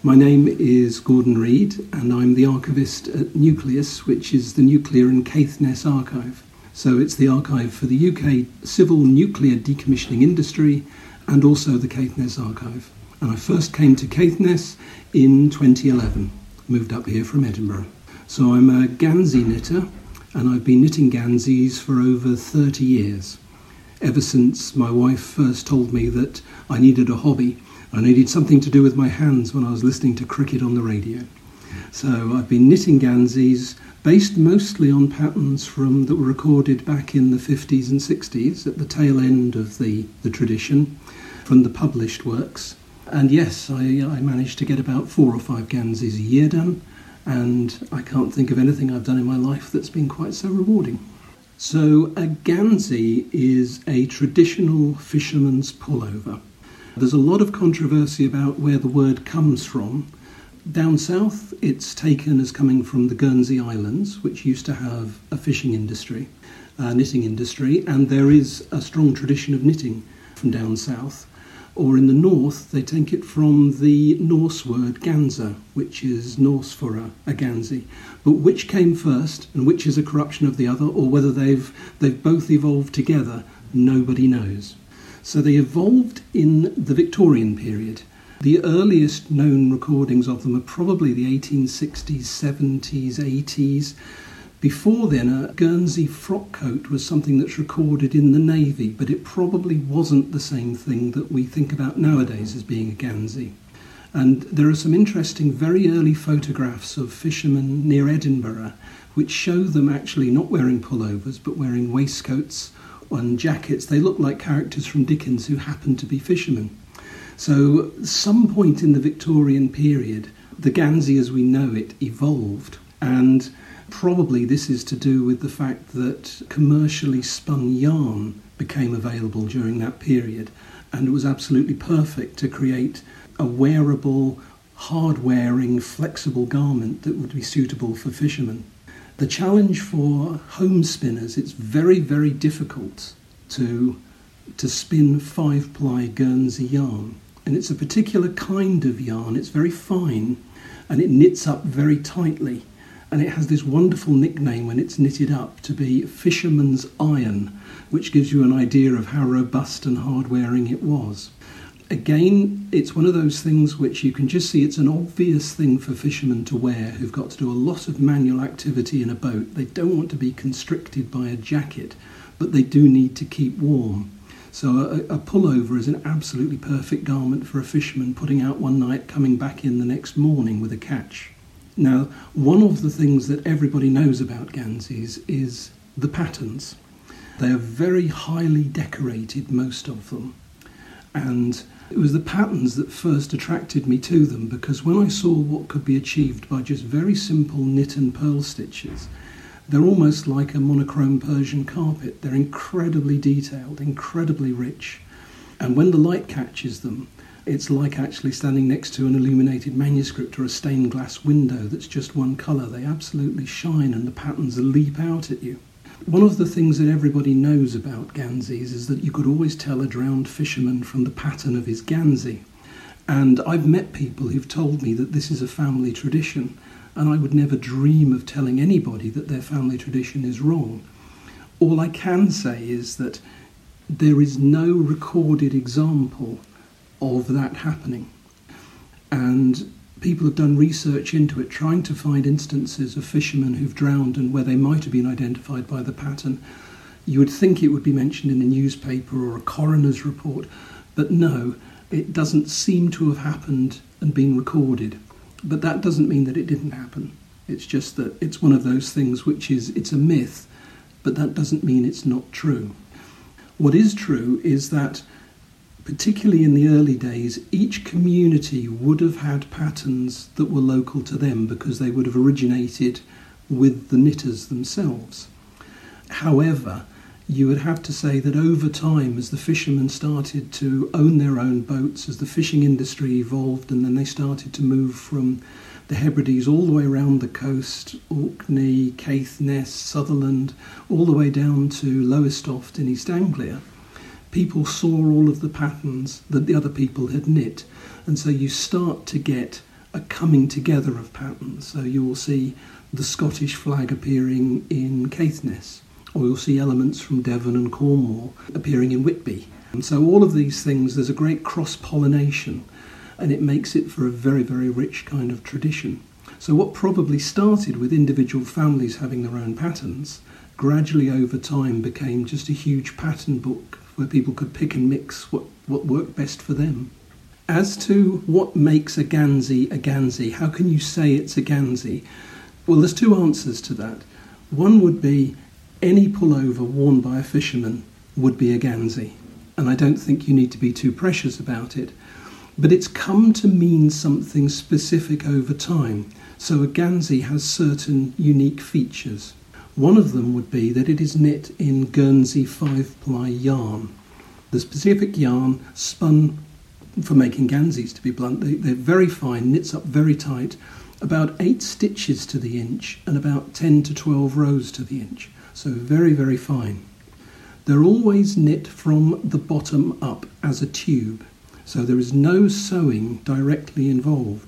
My name is Gordon Reid, and I'm the archivist at Nucleus, which is the Nuclear and Caithness Archive. So it's the archive for the UK civil nuclear decommissioning industry and also the Caithness Archive. And I first came to Caithness in 2011, moved up here from Edinburgh. So I'm a Gansey knitter, and I've been knitting Ganseys for over 30 years. Ever since my wife first told me that I needed a hobby, I needed something to do with my hands when I was listening to cricket on the radio. So I've been knitting Ganseys based mostly on patterns that were recorded back in the 50s and 60s at the tail end of the tradition from the published works. And yes, I managed to get about 4 or 5 Ganseys a year done, and I can't think of anything I've done in my life that's been quite so rewarding. So a Gansey is a traditional fisherman's pullover. There's a lot of controversy about where the word comes from. Down south, it's taken as coming from the Guernsey Islands, which used to have a fishing industry, knitting industry, and there is a strong tradition of knitting from down south. Or in the north, they take it from the Norse word ganza, which is Norse for a Gansey. But which came first, and which is a corruption of the other, or whether they've both evolved together, nobody knows. So they evolved in the Victorian period. The earliest known recordings of them are probably the 1860s, 70s, 80s. Before then, a Guernsey frock coat was something that's recorded in the Navy, but it probably wasn't the same thing that we think about nowadays as being a Gansey. And there are some interesting, very early photographs of fishermen near Edinburgh, which show them actually not wearing pullovers, but wearing waistcoats and jackets. They look like characters from Dickens who happened to be fishermen. So some point in the Victorian period, the Gansey as we know it evolved, and probably this is to do with the fact that commercially spun yarn became available during that period, and it was absolutely perfect to create a wearable, hard-wearing, flexible garment that would be suitable for fishermen. The challenge for home spinners, it's very, very difficult to spin 5-ply Guernsey yarn. And it's a particular kind of yarn. It's very fine and it knits up very tightly. And it has this wonderful nickname when it's knitted up to be fisherman's iron, which gives you an idea of how robust and hard-wearing it was. Again, it's one of those things which you can just see it's an obvious thing for fishermen to wear who've got to do a lot of manual activity in a boat. They don't want to be constricted by a jacket, but they do need to keep warm. So a pullover is an absolutely perfect garment for a fisherman putting out one night, coming back in the next morning with a catch. Now, one of the things that everybody knows about Ganseys is the patterns. They are very highly decorated, most of them. And it was the patterns that first attracted me to them, because when I saw what could be achieved by just very simple knit and purl stitches, they're almost like a monochrome Persian carpet. They're incredibly detailed, incredibly rich. And when the light catches them, it's like actually standing next to an illuminated manuscript or a stained glass window that's just one colour. They absolutely shine and the patterns leap out at you. One of the things that everybody knows about Ganseys is that you could always tell a drowned fisherman from the pattern of his Gansey. And I've met people who've told me that this is a family tradition, and I would never dream of telling anybody that their family tradition is wrong. All I can say is that there is no recorded example of that happening. And people have done research into it, trying to find instances of fishermen who've drowned and where they might have been identified by the pattern. You would think it would be mentioned in a newspaper or a coroner's report, but no, it doesn't seem to have happened and been recorded. But that doesn't mean that it didn't happen. It's just that it's one of those things which it's a myth, but that doesn't mean it's not true. What is true is that, particularly in the early days, each community would have had patterns that were local to them because they would have originated with the knitters themselves. However, you would have to say that over time, as the fishermen started to own their own boats, as the fishing industry evolved, and then they started to move from the Hebrides all the way around the coast, Orkney, Caithness, Sutherland, all the way down to Lowestoft in East Anglia, people saw all of the patterns that the other people had knit. And so you start to get a coming together of patterns. So you will see the Scottish flag appearing in Caithness, or you'll see elements from Devon and Cornwall appearing in Whitby. And so all of these things, there's a great cross-pollination, and it makes it for a very, very rich kind of tradition. So what probably started with individual families having their own patterns, gradually over time became just a huge pattern book where people could pick and mix what worked best for them. As to what makes a Ganzi, how can you say it's a Ganzi? Well, there's two answers to that. One would be any pullover worn by a fisherman would be a Ganzi, and I don't think you need to be too precious about it. But it's come to mean something specific over time. So a Ganzi has certain unique features. One of them would be that it is knit in Guernsey 5-ply yarn. The specific yarn spun for making Ganzis, to be blunt. They're very fine, knits up very tight, about 8 stitches to the inch and about 10 to 12 rows to the inch. So very, very fine. They're always knit from the bottom up as a tube. So there is no sewing directly involved.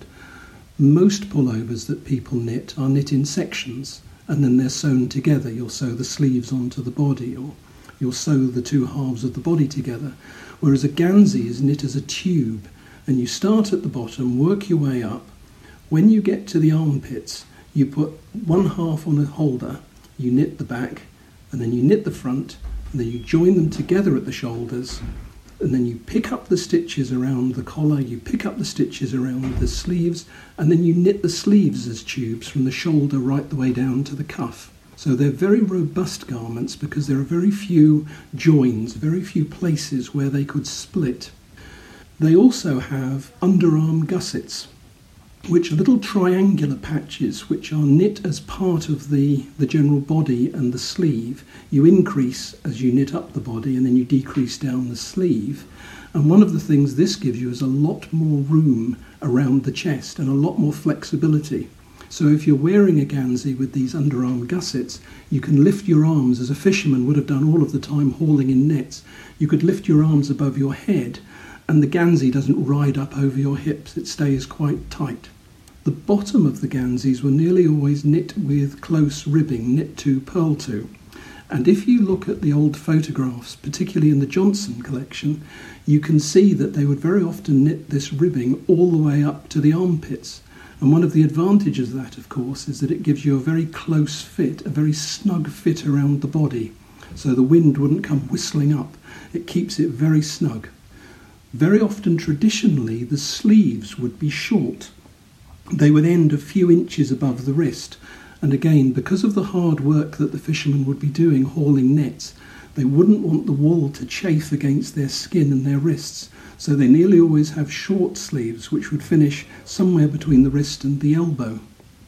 Most pullovers that people knit are knit in sections, and then they're sewn together. You'll sew the sleeves onto the body, or you'll sew the two halves of the body together. Whereas a Ganzi is knit as a tube, and you start at the bottom, work your way up. When you get to the armpits, you put one half on a holder, you knit the back, and then you knit the front, and then you join them together at the shoulders, and then you pick up the stitches around the collar, you pick up the stitches around the sleeves, and then you knit the sleeves as tubes from the shoulder right the way down to the cuff. So they're very robust garments because there are very few joins, very few places where they could split. They also have underarm gussets, which are little triangular patches which are knit as part of the general body and the sleeve. You increase as you knit up the body and then you decrease down the sleeve. And one of the things this gives you is a lot more room around the chest and a lot more flexibility. So if you're wearing a Ganzi with these underarm gussets, you can lift your arms as a fisherman would have done all of the time hauling in nets. You could lift your arms above your head and the Ganzi doesn't ride up over your hips, it stays quite tight. The bottom of the Ganzis were nearly always knit with close ribbing, knit to, purl to. And if you look at the old photographs, particularly in the Johnson collection, you can see that they would very often knit this ribbing all the way up to the armpits. And one of the advantages of that, of course, is that it gives you a very close fit, a very snug fit around the body. So the wind wouldn't come whistling up. It keeps it very snug. Very often, traditionally, the sleeves would be short. They would end a few inches above the wrist. And again, because of the hard work that the fishermen would be doing hauling nets, they wouldn't want the wool to chafe against their skin and their wrists. So they nearly always have short sleeves, which would finish somewhere between the wrist and the elbow.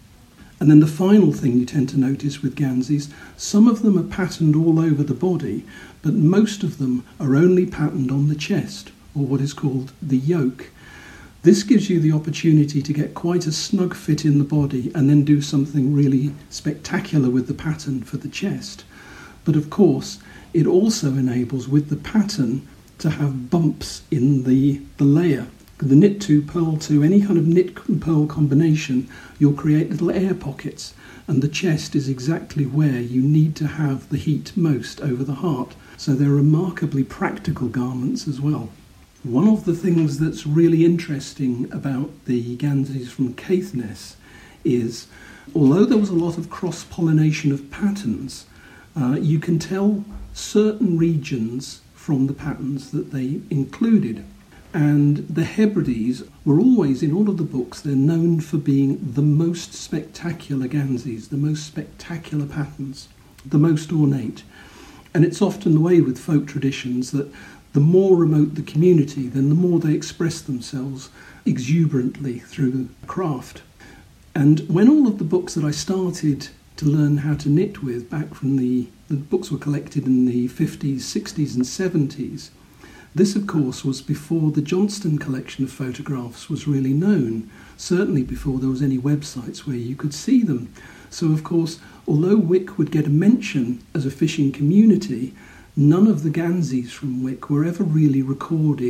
And then the final thing you tend to notice with Ganzis, some of them are patterned all over the body, but most of them are only patterned on the chest, or what is called the yoke. This gives you the opportunity to get quite a snug fit in the body and then do something really spectacular with the pattern for the chest. But of course, it also enables with the pattern to have bumps in the layer. The knit to, purl to, any kind of knit and purl combination, you'll create little air pockets, and the chest is exactly where you need to have the heat most over the heart. So they're remarkably practical garments as well. One of the things that's really interesting about the Ganzis from Caithness is, although there was a lot of cross-pollination of patterns, you can tell certain regions from the patterns that they included. And the Hebrides were always, in all of the books, they're known for being the most spectacular Ganzis, the most spectacular patterns, the most ornate. And it's often the way with folk traditions that the more remote the community, then the more they express themselves exuberantly through craft. And when all of the books that I started to learn how to knit with, back from the books were collected in the 50s, 60s and 70s, this of course was before the Johnston collection of photographs was really known, certainly before there was any websites where you could see them. So of course, although Wick would get a mention as a fishing community, none of the Ganzis from Wick were ever really recorded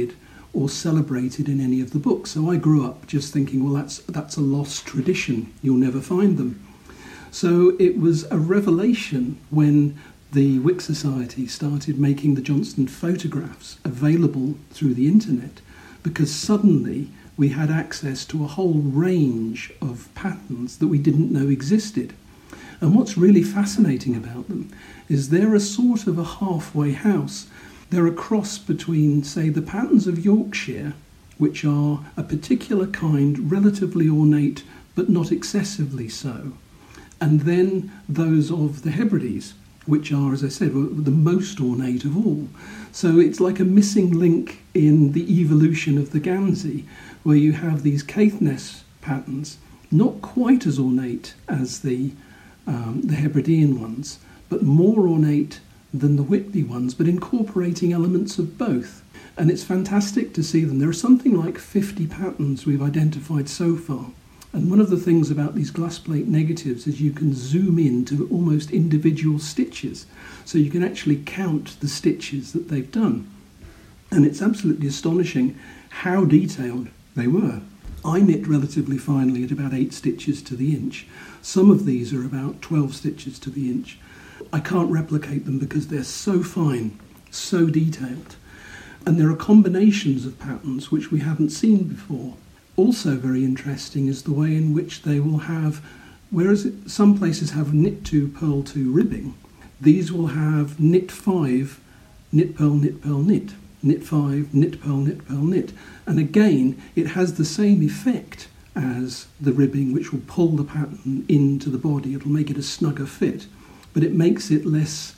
or celebrated in any of the books. So I grew up just thinking, well, that's a lost tradition. You'll never find them. So it was a revelation when the Wick Society started making the Johnston photographs available through the internet, because suddenly we had access to a whole range of patterns that we didn't know existed. And what's really fascinating about them is they're a sort of a halfway house. They're a cross between, say, the patterns of Yorkshire, which are a particular kind, relatively ornate, but not excessively so, and then those of the Hebrides, which are, as I said, the most ornate of all. So it's like a missing link in the evolution of the Gansey, where you have these Caithness patterns, not quite as ornate as the Hebridean ones, but more ornate than the Whitby ones, but incorporating elements of both. And it's fantastic to see them. There are something like 50 patterns we've identified so far. And one of the things about these glass plate negatives is you can zoom in to almost individual stitches. So you can actually count the stitches that they've done. And it's absolutely astonishing how detailed they were. I knit relatively finely at about 8 stitches to the inch. Some of these are about 12 stitches to the inch. I can't replicate them because they're so fine, so detailed. And there are combinations of patterns which we haven't seen before. Also very interesting is the way in which they will have, whereas some places have knit 2, purl 2 ribbing, these will have knit 5, knit, purl, knit, purl, knit. Knit 5, knit, purl, knit, purl, knit. And again, it has the same effect as the ribbing, which will pull the pattern into the body. It'll make it a snugger fit, but it makes it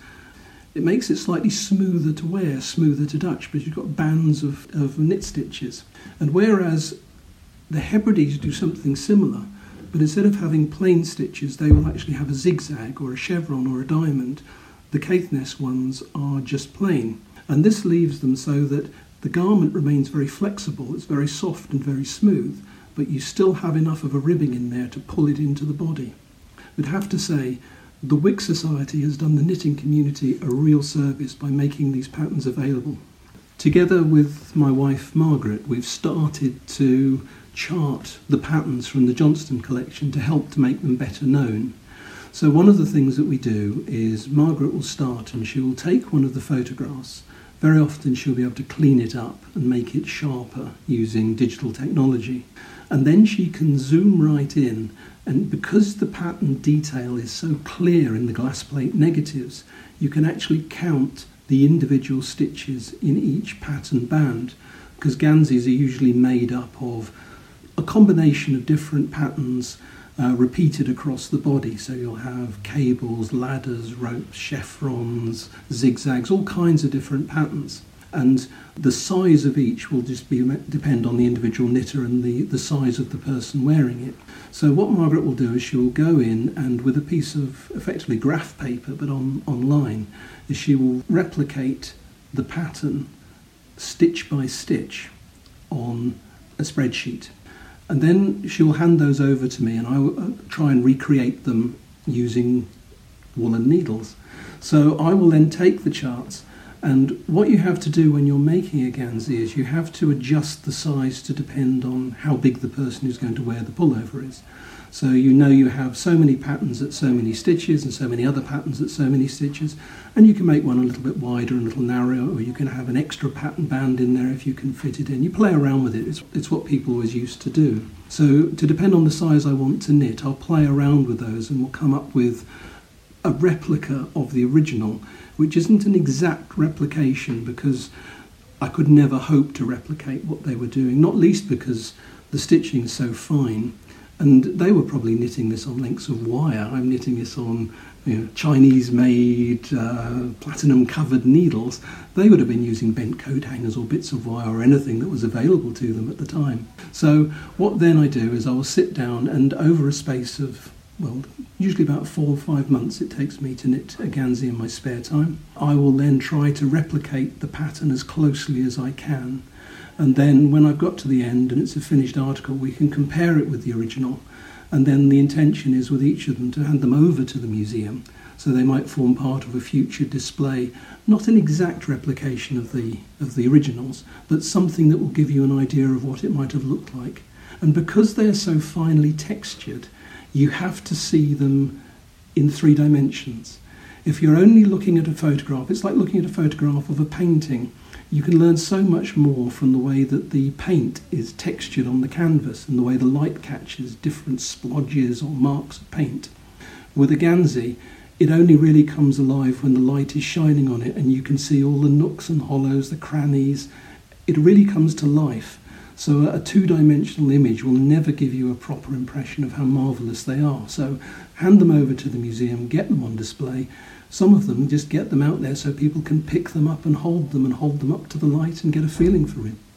slightly smoother to wear, smoother to touch, because you've got bands of knit stitches. And whereas the Hebrides do something similar, but instead of having plain stitches, they will actually have a zigzag or a chevron or a diamond. The Caithness ones are just plain. And this leaves them so that the garment remains very flexible, it's very soft and very smooth, but you still have enough of a ribbing in there to pull it into the body. I'd have to say, the Wick Society has done the knitting community a real service by making these patterns available. Together with my wife Margaret, we've started to chart the patterns from the Johnston collection to help to make them better known. So one of the things that we do is Margaret will start and she will take one of the photographs. Very often she'll be able to clean it up and make it sharper using digital technology. And then she can zoom right in, and because the pattern detail is so clear in the glass plate negatives, you can actually count the individual stitches in each pattern band, because Ganseys are usually made up of a combination of different patterns repeated across the body. So you'll have cables, ladders, ropes, chevrons, zigzags, all kinds of different patterns. And the size of each will just depend on the individual knitter and the size of the person wearing it. So what Margaret will do is she will go in and with a piece of effectively graph paper, but online, is she will replicate the pattern stitch by stitch on a spreadsheet. And then she'll hand those over to me and I will try and recreate them using woolen needles. So I will then take the charts, and what you have to do when you're making a Gansey is you have to adjust the size to depend on how big the person who's going to wear the pullover is. So you know you have so many patterns at so many stitches and so many other patterns at so many stitches, and you can make one a little bit wider and a little narrower, or you can have an extra pattern band in there if you can fit it in. You play around with it. It's what people always used to do. So to depend on the size I want to knit, I'll play around with those and we'll come up with a replica of the original, which isn't an exact replication because I could never hope to replicate what they were doing, not least because the stitching is so fine. And they were probably knitting this on lengths of wire. I'm knitting this on Chinese-made, platinum-covered needles. They would have been using bent coat hangers or bits of wire or anything that was available to them at the time. So what then I do is I will sit down and over a space of, well, usually about 4 or 5 months it takes me to knit a Gansey in my spare time. I will then try to replicate the pattern as closely as I can. And then when I've got to the end and it's a finished article, we can compare it with the original. And then the intention is with each of them to hand them over to the museum So they might form part of a future display, not an exact replication of the originals, but something that will give you an idea of what it might have looked like. And because they're so finely textured, you have to see them in 3 dimensions. If you're only looking at a photograph, it's like looking at a photograph of a painting. You can learn so much more from the way that the paint is textured on the canvas and the way the light catches different splodges or marks of paint. With a Ganzi, it only really comes alive when the light is shining on it and you can see all the nooks and hollows, the crannies. It really comes to life. So a 2-dimensional image will never give you a proper impression of how marvellous they are. So hand them over to the museum, get them on display. Some of them, just get them out there so people can pick them up and hold them up to the light and get a feeling for it.